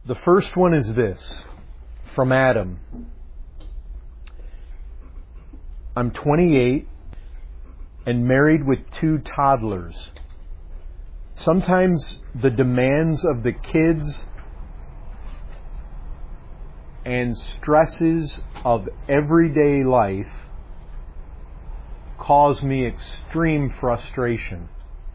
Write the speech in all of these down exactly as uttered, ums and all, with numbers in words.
The first one is this, from Adam. I'm twenty-eight and married with two toddlers. Sometimes the demands of the kids and stresses of everyday life cause me extreme frustration.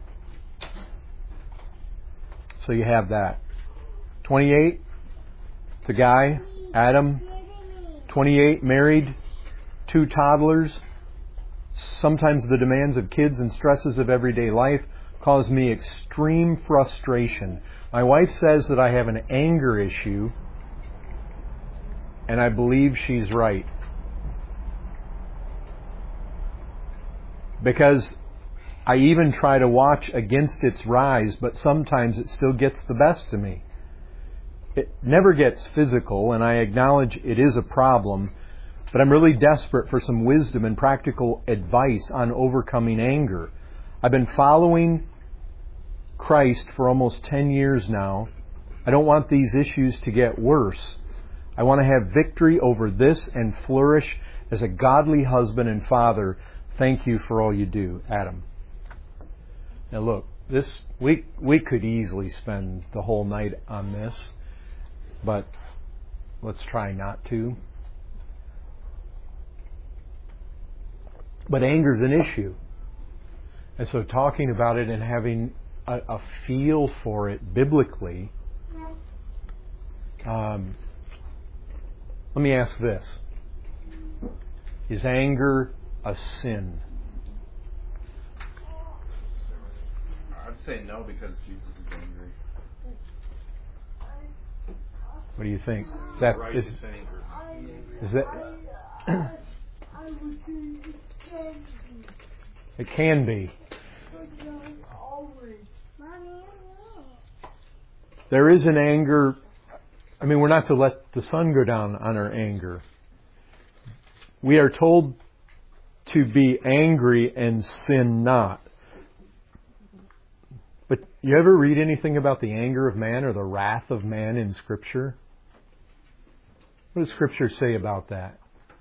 So you have that. twenty-eight, it's a guy, Adam, twenty-eight, married, two toddlers. Sometimes the demands of kids and stresses of everyday life cause me extreme frustration. My wife says that I have an anger issue, and I believe she's right. Because I even try to watch against its rise, but sometimes it still gets the best of me. It never gets physical, and I acknowledge it is a problem, but I'm really desperate for some wisdom and practical advice on overcoming anger. I've been following Christ for almost ten years now. I don't want these issues to get worse. I want to have victory over this and flourish as a godly husband and father. Thank you for all you do, Adam. Now look, this we we could easily spend the whole night on this, but let's try not to. But anger is an issue. And so talking about it and having a, a feel for it biblically, um, let me ask this. Is anger a sin? I'd say no, because Jesus is angry. What do you think? Is that Righteous is, anger. is that it can be. There is an anger. I mean, we're not to let the sun go down on our anger. We are told to be angry and sin not. But you ever read anything about the anger of man or the wrath of man in Scripture? What does Scripture say about that?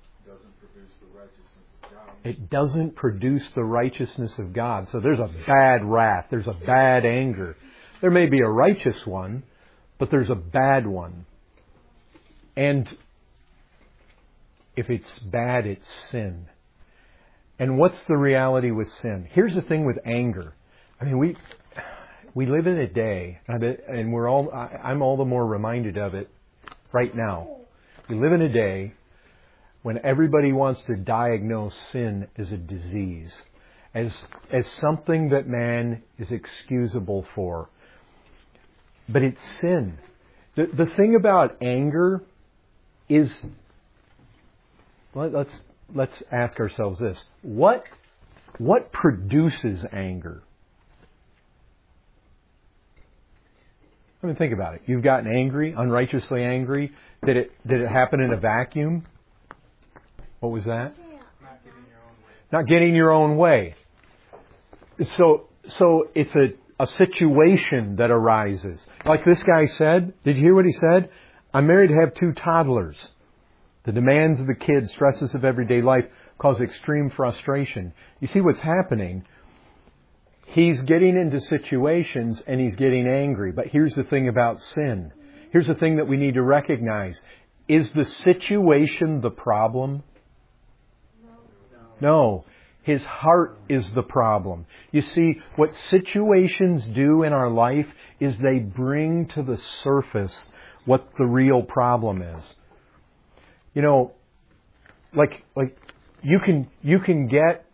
It doesn't produce the righteousness of God. So there's a bad wrath. There's a bad anger. There may be a righteous one, but there's a bad one. And if it's bad, it's sin. And what's the reality with sin? Here's the thing with anger. I mean, we we live in a day, and we're all I'm all the more reminded of it right now. We live in a day when everybody wants to diagnose sin as a disease, as as something that man is excusable for. But it's sin. The the thing about anger is, let, let's let's ask ourselves this: what what produces anger? I mean, think about it. You've gotten angry, unrighteously angry. Did it did it happen in a vacuum? What was that? Not getting your own way. Not getting your own way. So, so it's a, a situation that arises. Like this guy said, did you hear what he said? I'm married to have two toddlers. The demands of the kids, stresses of everyday life cause extreme frustration. You see what's happening? He's getting into situations and he's getting angry. But here's the thing about sin. Here's the thing that we need to recognize. Is the situation the problem? No, his heart is the problem. You see, what situations do in our life is they bring to the surface what the real problem is. You know, like like you can you can get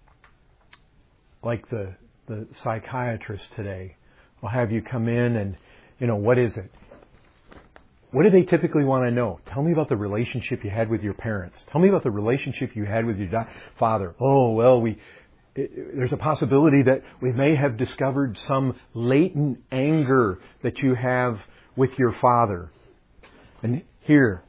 like the the psychiatrist today will have you come in and, you know, what is it? What do they typically want to know? Tell me about the relationship you had with your parents. Tell me about the relationship you had with your da- father. Oh, well, we it, there's a possibility that we may have discovered some latent anger that you have with your father. And here,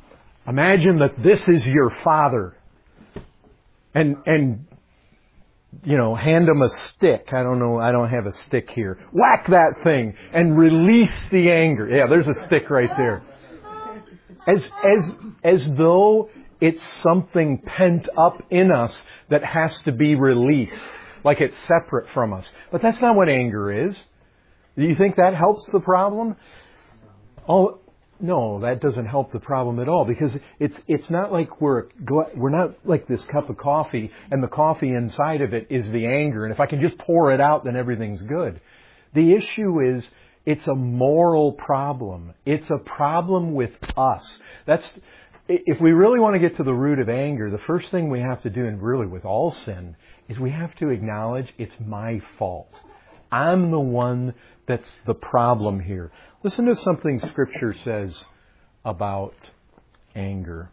imagine that this is your father. And and you know, hand them a stick. I don't know, I don't have a stick here. Whack that thing and release the anger. Yeah, there's a stick right there. As, as, as though it's something pent up in us that has to be released, like it's separate from us. But that's not what anger is. Do you think that helps the problem? Oh, no, that doesn't help the problem at all, because it's it's not like we're we're not like this cup of coffee and the coffee inside of it is the anger, and if I can just pour it out, then everything's good. The issue is it's a moral problem. It's a problem with us. That's if we really want to get to the root of anger, the first thing we have to do, and really with all sin, is we have to acknowledge it's my fault. I'm the one that's the problem here. Listen to something Scripture says about anger.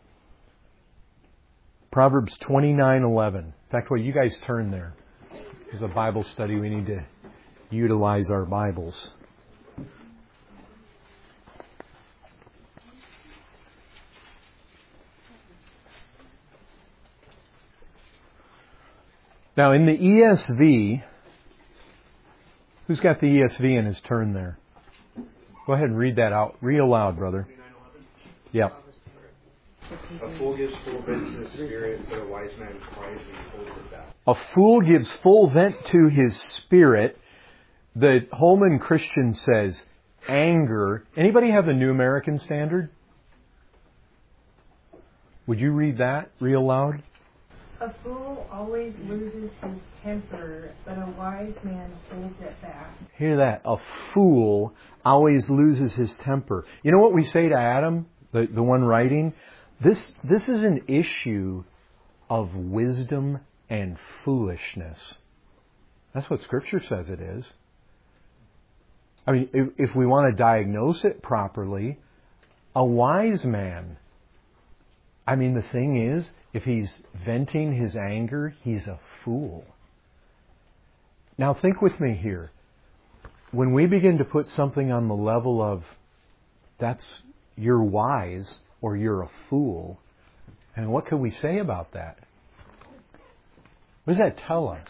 Proverbs twenty-nine eleven. In fact, well, you guys turn there. There's a Bible study. We need to utilize our Bibles. Now, in the E S V, who's got the E S V in his turn there? Go ahead and read that out. Read aloud, brother. Yeah. A fool gives full vent to his spirit, but a wise man quietly holds it back. A fool gives full vent to his spirit. The Holman Christian says, anger. Anybody have the New American Standard? Would you read that real loud? A fool always loses his temper, but a wise man holds it back. Hear that? A fool always loses his temper. You know what we say to Adam, the, the one writing? This, this is an issue of wisdom and foolishness. That's what Scripture says it is. I mean, if, if we want to diagnose it properly, a wise man, I mean, the thing is, if he's venting his anger, he's a fool. Now think with me here. When we begin to put something on the level of, that's, you're wise or you're a fool, and what can we say about that? What does that tell us?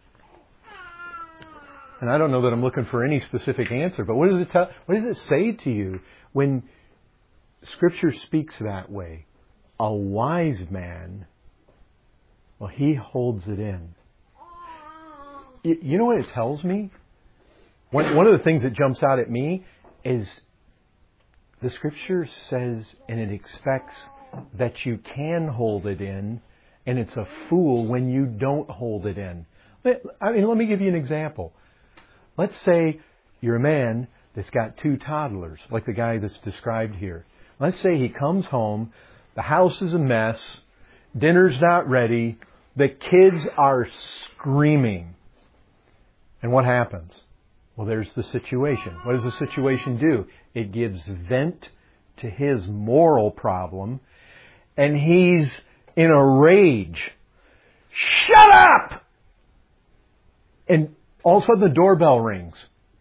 And I don't know that I'm looking for any specific answer, but what does it tell, what does it say to you when Scripture speaks that way? A wise man, well, he holds it in. You, you know what it tells me? One, one of the things that jumps out at me is the Scripture says, and it expects that you can hold it in, and it's a fool when you don't hold it in. I mean, let me give you an example. Let's say you're a man that's got two toddlers, like the guy that's described here. Let's say he comes home, the house is a mess, dinner's not ready, the kids are screaming. And what happens? Well, there's the situation. What does the situation do? It gives vent to his moral problem, and he's in a rage. Shut up! And all of a sudden the doorbell rings.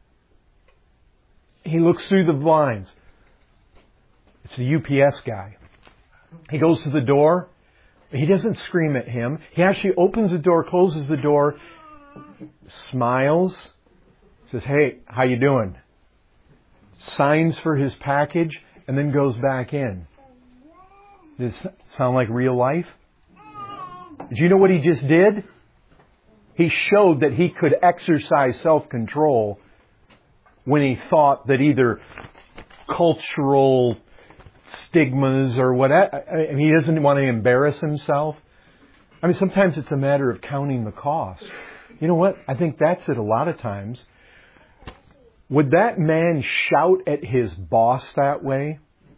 He looks through the blinds. It's the U P S guy. He goes to the door. He doesn't scream at him. He actually opens the door, closes the door, smiles, says, "Hey, how you doing?" Signs for his package, and then goes back in. Does it sound like real life? Do you know what he just did? He showed that he could exercise self-control when he thought that either cultural stigmas or whatever, I mean, he doesn't want to embarrass himself. I mean, sometimes it's a matter of counting the cost. You know what? I think that's it a lot of times. Would that man shout at his boss that way?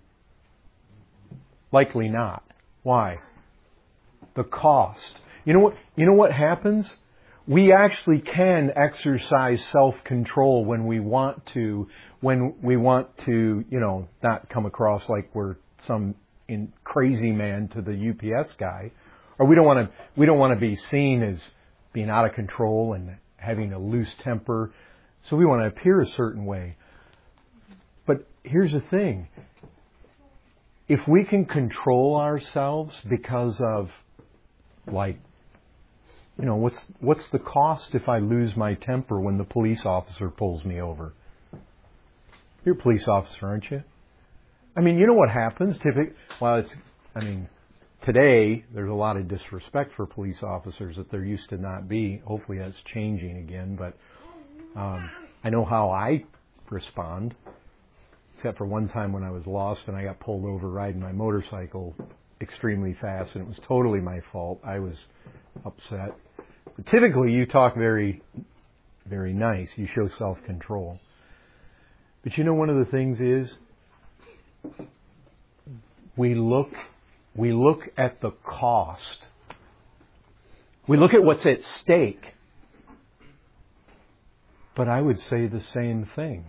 Likely not. Why? The cost. You know what? You know what happens? We actually can exercise self-control when we want to, when we want to, you know, not come across like we're some in crazy man to the U P S guy, or we don't want to, we don't want to be seen as being out of control and having a loose temper. So we want to appear a certain way. But here's the thing. If we can control ourselves because of, like, You know, what's what's the cost if I lose my temper when the police officer pulls me over? You're a police officer, aren't you? I mean, you know what happens typically? Well, it's, I mean, today there's a lot of disrespect for police officers that there used to not be. Hopefully that's changing again, but um, I know how I respond, except for one time when I was lost and I got pulled over riding my motorcycle extremely fast, and it was totally my fault. I was upset. But typically you talk very, very nice. You show self-control. But you know, one of the things is we look we look at the cost. We look at what's at stake. But I would say the same thing.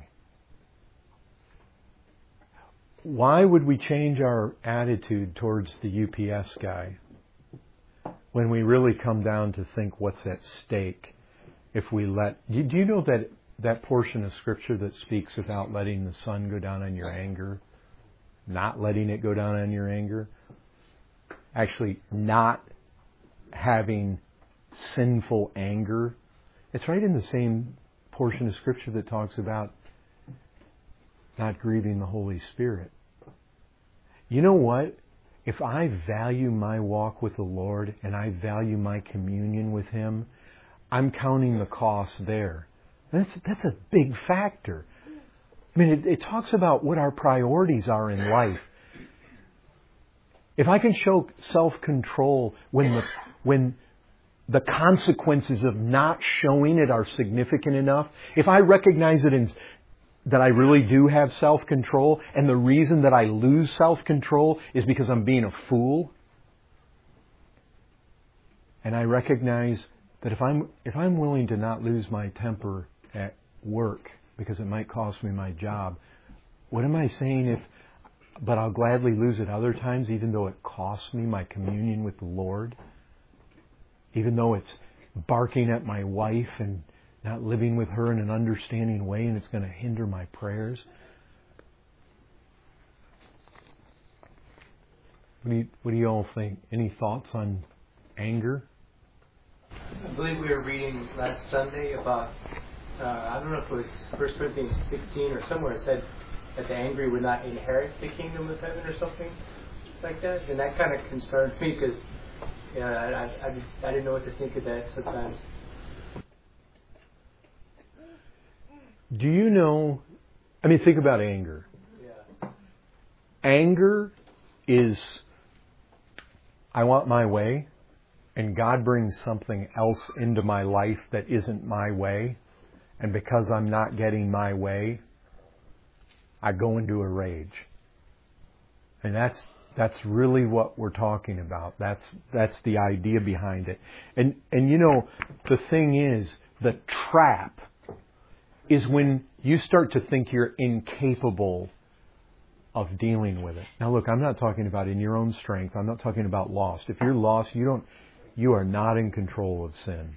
Why would we change our attitude towards the U P S guy when we really come down to think what's at stake if we let... Do you know that that portion of Scripture that speaks about letting the sun go down on your anger, not letting it go down on your anger, actually not having sinful anger, it's right in the same portion of Scripture that talks about not grieving the Holy Spirit. You know what? If I value my walk with the Lord and I value my communion with Him, I'm counting the cost there. That's, that's a big factor. I mean, it, it talks about what our priorities are in life. If I can show self-control when the, when the consequences of not showing it are significant enough, if I recognize it in, that I really do have self-control, and the reason that I lose self-control is because I'm being a fool, and I recognize that if I'm if I'm willing to not lose my temper at work because it might cost me my job, what am I saying if, but I'll gladly lose it other times even though it costs me my communion with the Lord? Even though it's barking at my wife and not living with her in an understanding way and it's going to hinder my prayers? What do you, what do you all think? Any thoughts on anger? I believe we were reading last Sunday about, uh, I don't know if it was First Corinthians sixteen or somewhere it said that the angry would not inherit the kingdom of heaven or something like that. And that kind of concerned me because yeah, I, I, I didn't know what to think of that sometimes. Do you know, I mean, think about anger. Yeah. Anger is, I want my way, and God brings something else into my life that isn't my way, and because I'm not getting my way, I go into a rage. And that's that's really what we're talking about. That's that's the idea behind it. And and you know, the thing is, the trap is when you start to think you're incapable of dealing with it. Now look, I'm not talking about in your own strength. I'm not talking about lost. If you're lost, you don't you are not in control of sin.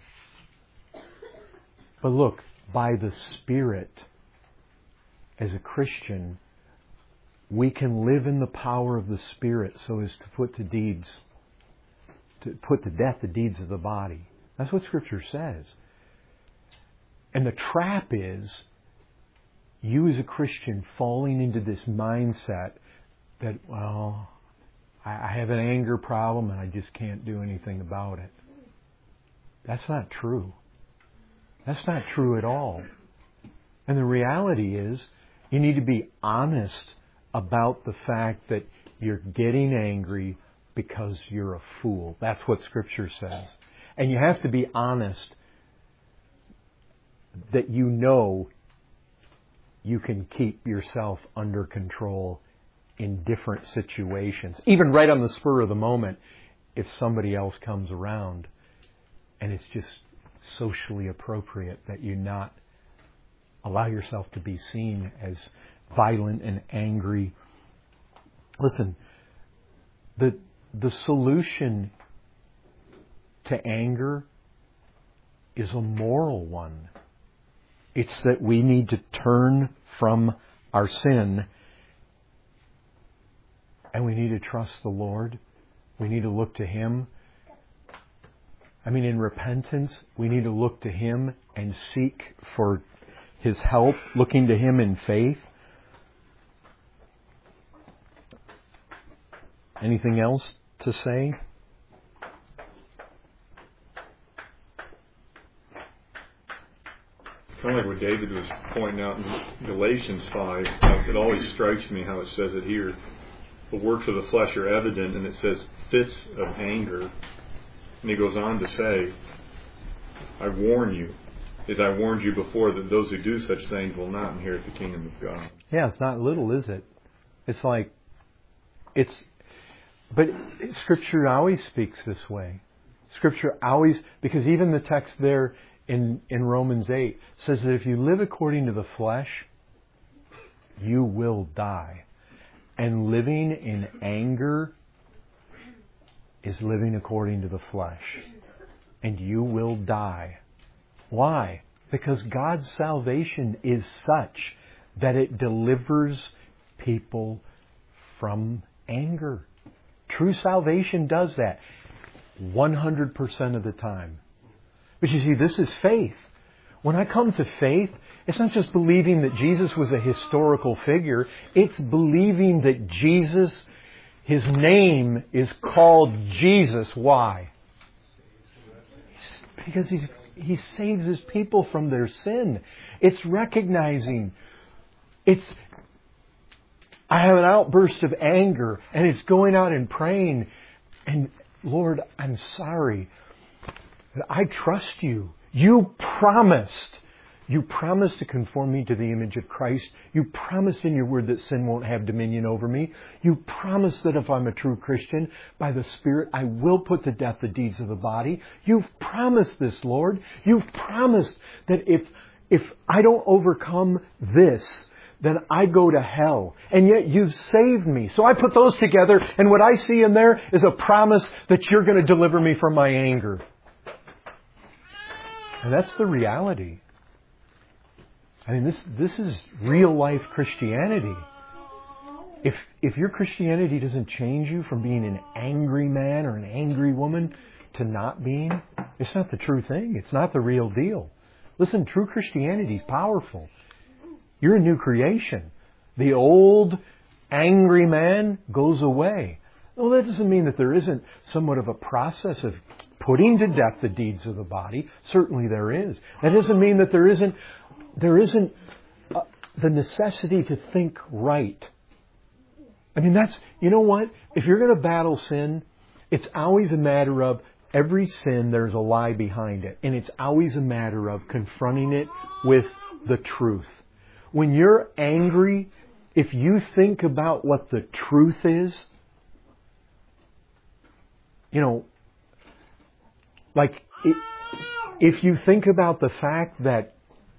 But look, by the Spirit, as a Christian, we can live in the power of the Spirit so as to put to deeds, to put to death the deeds of the body. That's what Scripture says. And the trap is you as a Christian falling into this mindset that, well, I have an anger problem and I just can't do anything about it. That's not true. That's not true at all. And the reality is you need to be honest about the fact that you're getting angry because you're a fool. That's what Scripture says. And you have to be honest that you know you can keep yourself under control in different situations. Even right on the spur of the moment, if somebody else comes around and it's just socially appropriate that you not allow yourself to be seen as violent and angry. Listen, the the solution to anger is a moral one. It's that we need to turn from our sin and we need to trust the Lord. We need to look to Him. I mean, in repentance, we need to look to Him and seek for His help, looking to Him in faith. Anything else to say? Kind of like what David was pointing out in Galatians five. It always strikes me how it says it here. The works of the flesh are evident, and it says fits of anger. And he goes on to say, I warn you, as I warned you before, that those who do such things will not inherit the kingdom of God. Yeah, it's not little, is it? It's like, it's, but Scripture always speaks this way. Scripture always, because even the text there in, in Romans eight says that if you live according to the flesh, you will die. And living in anger is living according to the flesh. And you will die. Why? Because God's salvation is such that it delivers people from anger. True salvation does that one hundred percent of the time. But you see, this is faith. When I come to faith, it's not just believing that Jesus was a historical figure. It's believing that Jesus, His name is called Jesus. Why? Because He's, He saves His people from their sin. It's recognizing. It's, I have an outburst of anger, and it's going out and praying. And Lord, I'm sorry. I trust You. You promised. You promised to conform me to the image of Christ. You promised in Your Word that sin won't have dominion over me. You promised that if I'm a true Christian, by the Spirit, I will put to death the deeds of the body. You've promised this, Lord. You've promised that if, if I don't overcome this, then I go to hell. And yet You've saved me. So I put those together, and what I see in there is a promise that You're going to deliver me from my anger. And that's the reality. I mean, this this is real life Christianity. If if your Christianity doesn't change you from being an angry man or an angry woman to not being, it's not the true thing. It's not the real deal. Listen, true Christianity is powerful. You're a new creation. The old angry man goes away. Well, that doesn't mean that there isn't somewhat of a process of putting to death the deeds of the body. Certainly there is. That doesn't mean that there isn't there isn't uh, the necessity to think right. I mean, that's, you know what? If you're going to battle sin, it's always a matter of every sin, there's a lie behind it. And it's always a matter of confronting it with the truth. When you're angry, if you think about what the truth is, you know, like, if you think about the fact that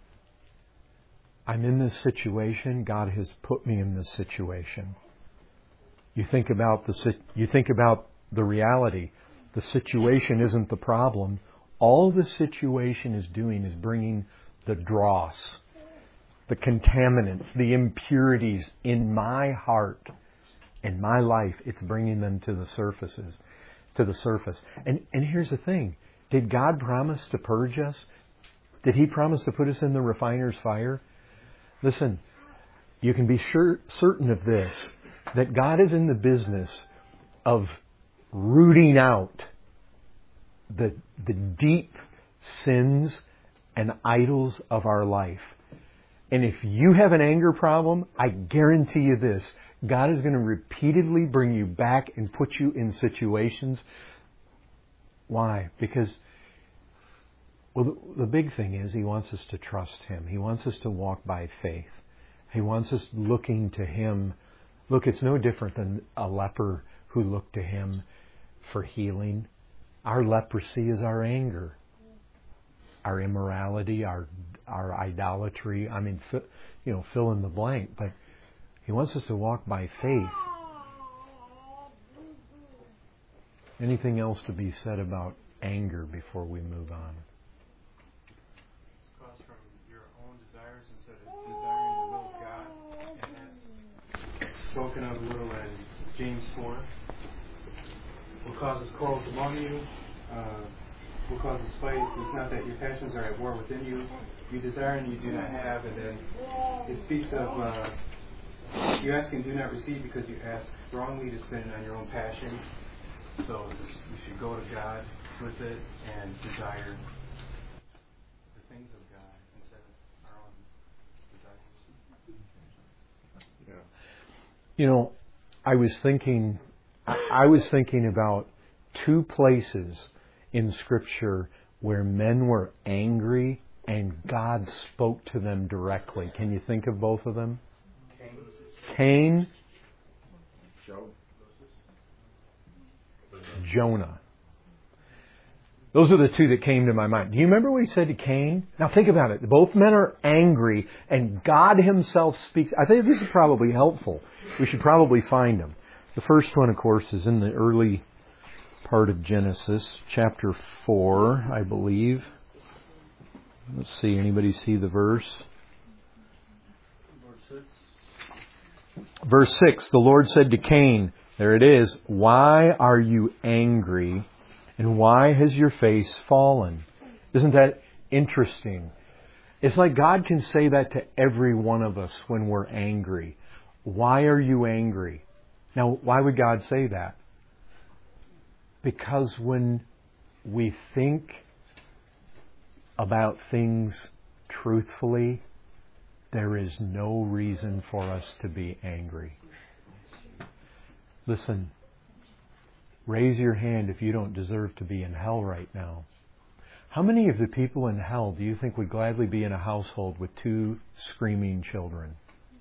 I'm in this situation, God has put me in this situation. You think about the you think about the reality. The situation isn't the problem. All the situation is doing is bringing the dross, the contaminants, the impurities in my heart, in my life. It's bringing them to the surfaces, to the surface. And and here's the thing. Did God promise to purge us? Did He promise to put us in the refiner's fire? Listen, you can be sure, certain of this, that God is in the business of rooting out the, the deep sins and idols of our life. And if you have an anger problem, I guarantee you this, God is going to repeatedly bring you back and put you in situations. Why? Because, well, the, the big thing is He wants us to trust Him. He wants us to walk by faith. He wants us looking to Him. Look, it's no different than a leper who looked to Him for healing. Our leprosy is our anger, our immorality, our our idolatry. I mean, fi, you know, fill in the blank. But He wants us to walk by faith. Anything else to be said about anger before we move on? It comes from your own desires instead of desiring the will of God. And as spoken of a little in James four, what causes quarrels among you? Uh, what causes fights. It's not that your passions are at war within you. You desire and you do not have. And then it speaks of uh, you ask and do not receive because you ask wrongly to spend it on your own passions. So you should go to God with it and desire the things of God instead of our own desires. Yeah. You know, I was thinking, I was thinking about two places in Scripture where men were angry and God spoke to them directly. Can you think of both of them? Cain, Jonah. Those are the two that came to my mind. Do you remember what he said to Cain? Now think about it. Both men are angry and God Himself speaks. I think this is probably helpful. We should probably find them. The first one, of course, is in the early part of Genesis, chapter four, I believe. Let's see, anybody see the verse? Verse six, the Lord said to Cain, there it is, why are you angry and why has your face fallen? Isn't that interesting? It's like God can say that to every one of us when we're angry. Why are you angry? Now, why would God say that? Because when we think about things truthfully, there is no reason for us to be angry. Listen, raise your hand if you don't deserve to be in hell right now. How many of the people in hell do you think would gladly be in a household with two screaming children?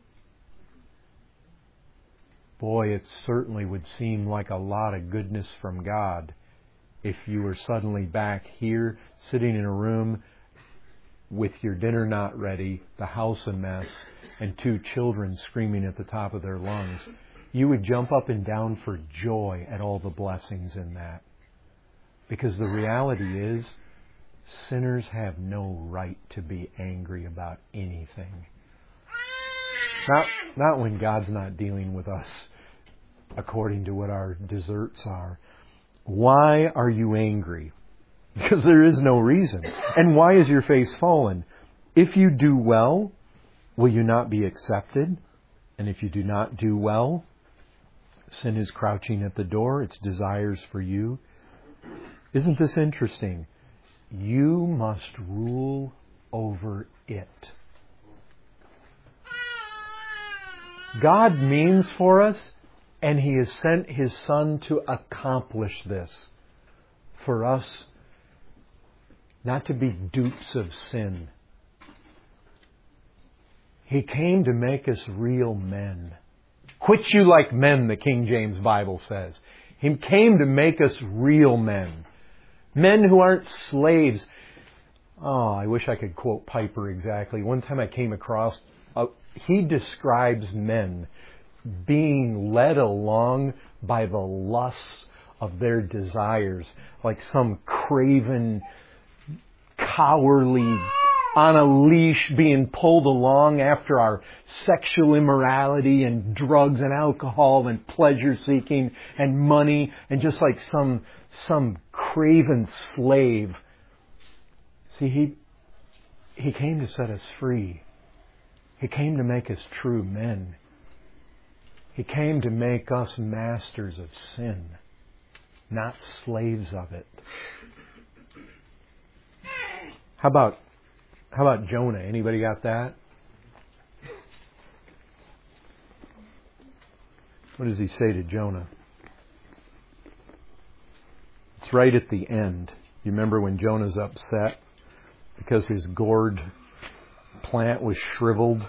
Boy, it certainly would seem like a lot of goodness from God if you were suddenly back here, sitting in a room with your dinner not ready, the house a mess, and two children screaming at the top of their lungs. You would jump up and down for joy at all the blessings in that. Because the reality is, sinners have no right to be angry about anything. Not, not when God's not dealing with us according to what our deserts are. Why are you angry? Because there is no reason. And why is your face fallen? If you do well, will you not be accepted? And if you do not do well, sin is crouching at the door, its desires for you. Isn't this interesting? You must rule over it. God means for us, and He has sent His Son to accomplish this. For us, not to be dupes of sin. He came to make us real men. Quit you like men, the King James Bible says. He came to make us real men. Men who aren't slaves. Oh, I wish I could quote Piper exactly. One time I came across, uh, he describes men being led along by the lusts of their desires, like some craven, cowardly, on a leash being pulled along after our sexual immorality and drugs and alcohol and pleasure seeking and money, and just like some some craven slave. See, he he came to set us free. He came to make us true men. He came to make us masters of sin, not slaves of it. How about how about Jonah? Anybody got that? What does he say to Jonah? It's right at the end. You remember when Jonah's upset because his gourd plant was shriveled?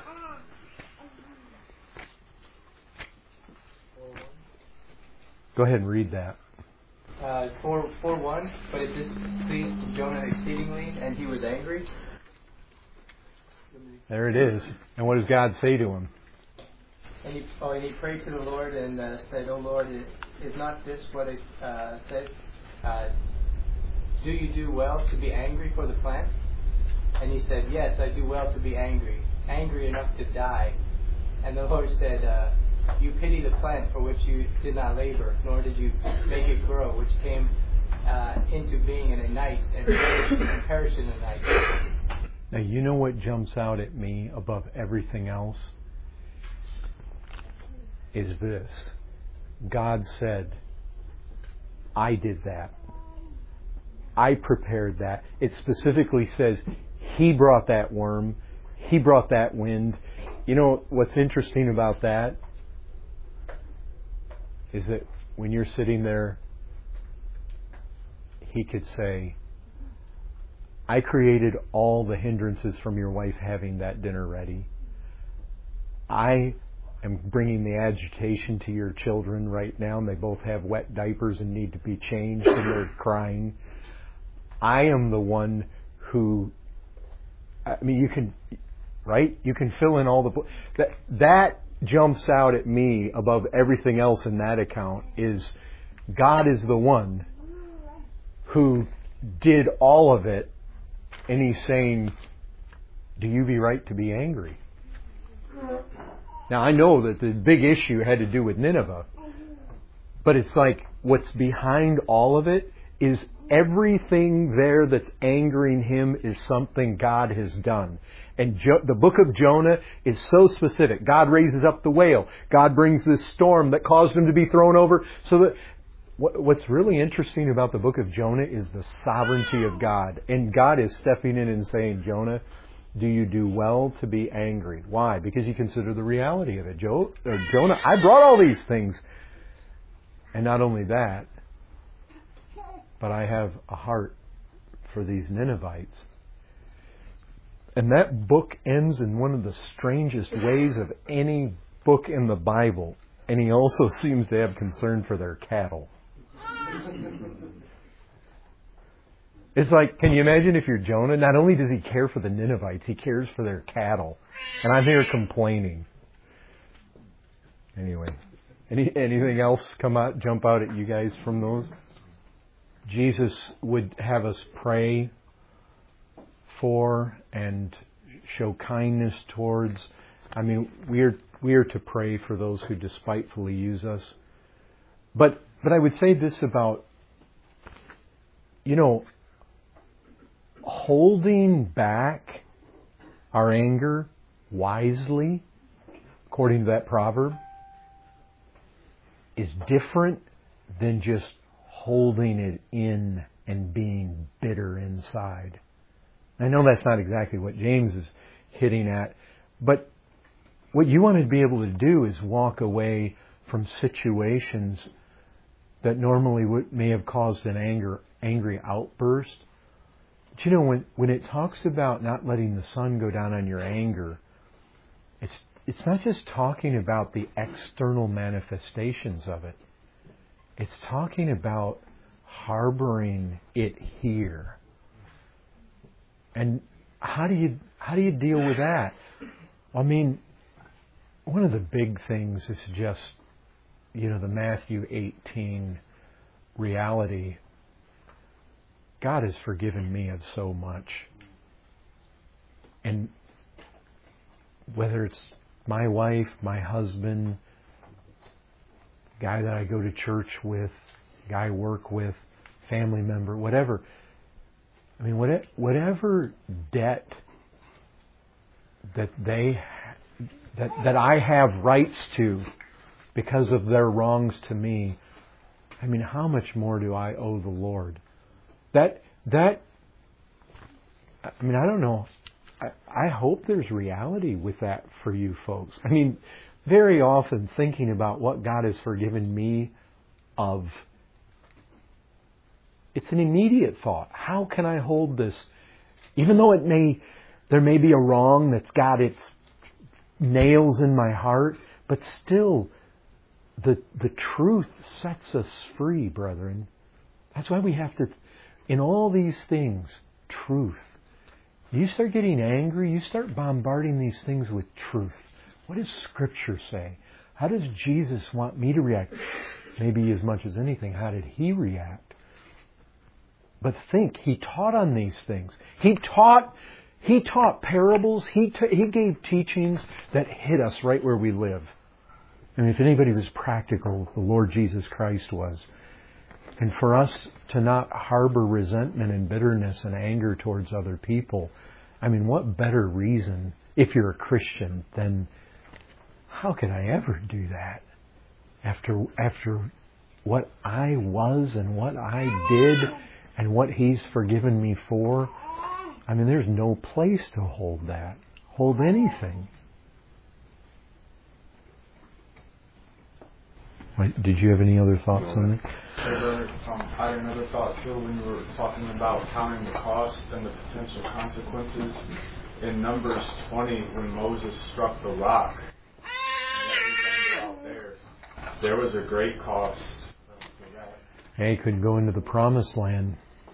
Go ahead and read that. Uh, four, four one, but it displeased Jonah exceedingly, and he was angry. There it is. And what does God say to him? And he, oh, and he prayed to the Lord and uh, said, "O Lord, is not this what I uh, said? Uh, do you do well to be angry for the plant?" And he said, "Yes, I do well to be angry, angry enough to die." And the Lord said, uh, "You pity the plant for which you did not labor, nor did you make it grow, which came uh, into being in a night and perish in a night. Now, you know what jumps out at me above everything else? Is this. God said, I did that. I prepared that. It specifically says, He brought that worm. He brought that wind. You know what's interesting about that? Is that when you're sitting there, He could say, I created all the hindrances from your wife having that dinner ready. I am bringing the agitation to your children right now, and they both have wet diapers and need to be changed, and they're crying. I am the one who, I mean, you can, right? You can fill in all the, that, that jumps out at me above everything else in that account is God is the one who did all of it, and He's saying, do you be right to be angry? Now, I know that the big issue had to do with Nineveh, but it's like what's behind all of it is everything there that's angering Him is something God has done. And jo- the book of Jonah is so specific. God raises up the whale. God brings this storm that caused him to be thrown over. So that what, what's really interesting about the book of Jonah is the sovereignty of God. And God is stepping in and saying, Jonah, do you do well to be angry? Why? Because you consider the reality of it. Jo- uh, Jonah, I brought all these things. And not only that, but I have a heart for these Ninevites. And that book ends in one of the strangest ways of any book in the Bible. And he also seems to have concern for their cattle. It's like, can you imagine if you're Jonah? Not only does he care for the Ninevites, he cares for their cattle. And I'm here complaining. Anyway, any anything else come out, jump out at you guys from those? Jesus would have us pray for and show kindness towards. I mean, we are we are to pray for those who despitefully use us. But but I would say this about, you know, holding back our anger wisely, according to that proverb, is different than just holding it in and being bitter inside. I know that's not exactly what James is hitting at, but what you want to be able to do is walk away from situations that normally would, may have caused an anger, angry outburst. But you know, when, when it talks about not letting the sun go down on your anger, it's it's not just talking about the external manifestations of it. It's talking about harboring it here. And how do you how do you deal with that? I mean, one of the big things is just, you know, the Matthew eighteen reality. God has forgiven me of so much. And whether it's my wife, my husband, guy that I go to church with, guy I work with, family member, whatever. I mean, whatever debt that they that that I have rights to because of their wrongs to me, I mean, how much more do I owe the Lord? That that I mean, I don't know. I, I hope there's reality with that for you folks. I mean, very often thinking about what God has forgiven me of, it's an immediate thought. How can I hold this? Even though it may, there may be a wrong that's got its nails in my heart, but still, the the truth sets us free, brethren. That's why we have to, in all these things, truth. You start getting angry, you start bombarding these things with truth. What does Scripture say? How does Jesus want me to react? Maybe as much as anything, how did He react? But think, He taught on these things. He taught He taught parables. He t- He gave teachings that hit us right where we live. I mean, if anybody was practical, the Lord Jesus Christ was. And for us to not harbor resentment and bitterness and anger towards other people, I mean, what better reason, if you're a Christian, than how could I ever do that? After after what I was and what I did and what He's forgiven me for, I mean, there's no place to hold that, hold anything. Wait, did you have any other thoughts on that? Um, I had another thought too when you were talking about counting the cost and the potential consequences. In Numbers twenty, when Moses struck the rock and let his anger out there, there was a great cost to that. Hey, he could go into the promised land.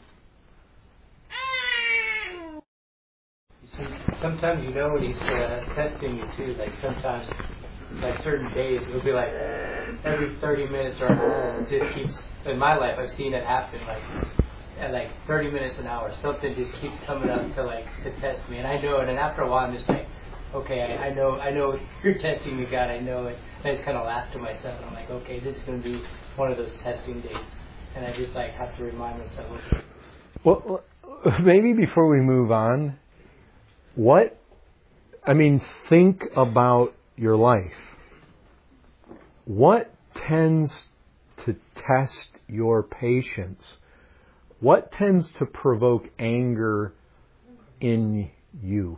Sometimes you know when He's uh, testing you too. Like sometimes, like certain days, it'll be like every thirty minutes or it just keeps. In my life, I've seen it happen like at like thirty minutes an hour. Something just keeps coming up to like to test me, and I know it. And after a while, I'm just like, okay, I, I know, I know you're testing me, God. I know it. And I just kind of laugh to myself. And I'm like, okay, this is going to be one of those testing days, and I just like have to remind myself. Okay. Well, maybe before we move on, what, I mean, think about your life. What tends to test your patience? What tends to provoke anger in you?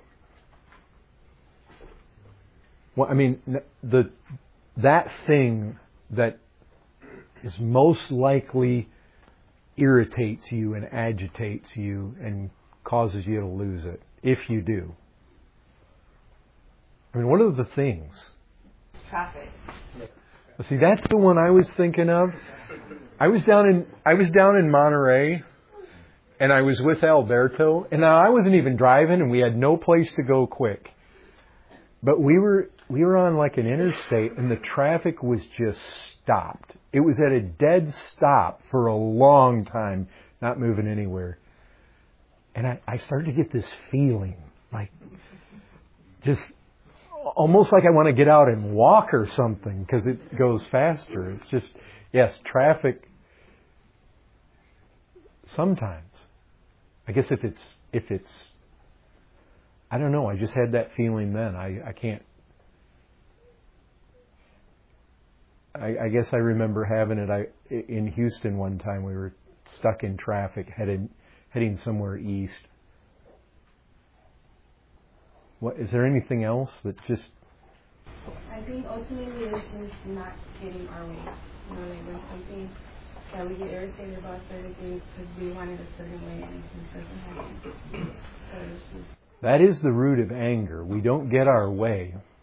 Well, I mean, the that thing that is most likely irritates you and agitates you and causes you to lose it, if you do. I mean, what are the things? Traffic. Well, see, that's the one I was thinking of. I was down in I was down in Monterey, and I was with Alberto, and now I wasn't even driving, and we had no place to go quick. But we were we were on like an interstate, and the traffic was just stopped. It was at a dead stop for a long time, not moving anywhere. And I, I started to get this feeling, like just almost like I want to get out and walk or something because it goes faster. It's just, yes, traffic sometimes. I guess if it's, if it's, I don't know, I just had that feeling then. I, I can't, I, I guess I remember having it I, in Houston one time. We were stuck in traffic headed, heading somewhere east. What, is there anything else that just... I think ultimately it's just not getting our way. You know, like when something that we get irritated about certain things because we want it a certain way and it just doesn't happen. So it's just... That is the root of anger. We don't get our way.